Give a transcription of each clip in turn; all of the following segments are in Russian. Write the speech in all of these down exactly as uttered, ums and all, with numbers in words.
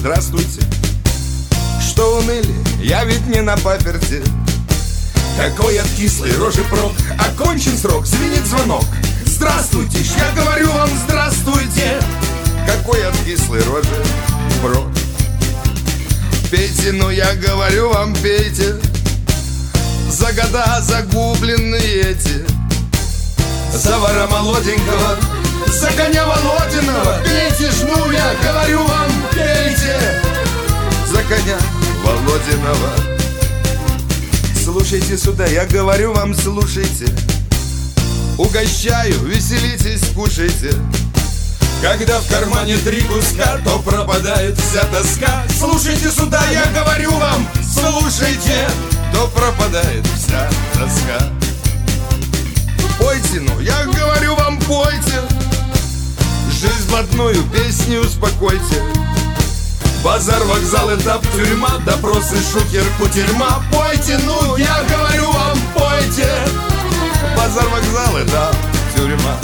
здравствуйте. Что уныли, я ведь не на паперти. Какой от кислой рожи прок, окончен срок, звенит звонок. Здравствуйте, я говорю вам здравствуйте. Какой от кислой рожи прок. Пейте, ну я говорю вам, пейте. За года загубленные эти. За вора молоденького, за коня Володиного. Пейте ж, ну я говорю вам, пейте. За коня Володиного. Слушайте сюда, я говорю вам, слушайте. Угощаю, веселитесь, кушайте. Когда в кармане три куска, то пропадает вся тоска. Слушайте сюда, я говорю вам, слушайте. То пропадает вся тоска. Пойте, ну, я говорю вам, пойте. Жизнь блатную, песни успокойте. Базар, вокзал, этап, тюрьма, допросы, шухер, кутерьма. Пойте, ну, я говорю вам, пойте. Базар, вокзал, этап, тюрьма.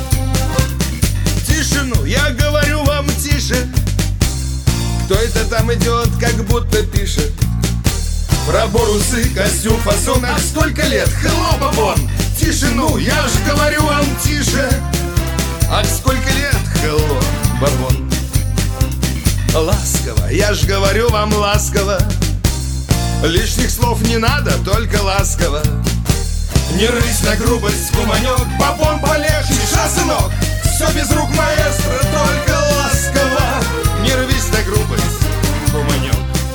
Тише, ну, я говорю вам, тише. Кто это там идет, как будто пишет? Пробор, усы, костюм, фасон. Ах, сколько лет, хлопа вон. Тише, ну, я ж говорю вам, тише. Ах, сколько лет, хлопа вон. Ласково, я ж говорю вам, ласково. Лишних слов не надо, только ласково. Не рысь на грубость, куманек. Бабон полегче, ша, сынок. Все без рук маэстро, только ласково. Не рвись на грубость, куманек.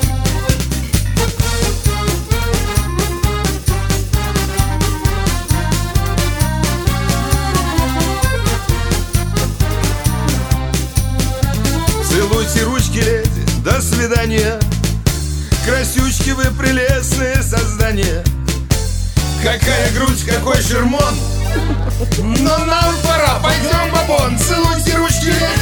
Целуйте ручки, леди, до свидания. Красючки вы, прелестные создания. Какая грудь, какой шермон. Но нам пора, пойдем, бабон. Целуйте ручки, леди.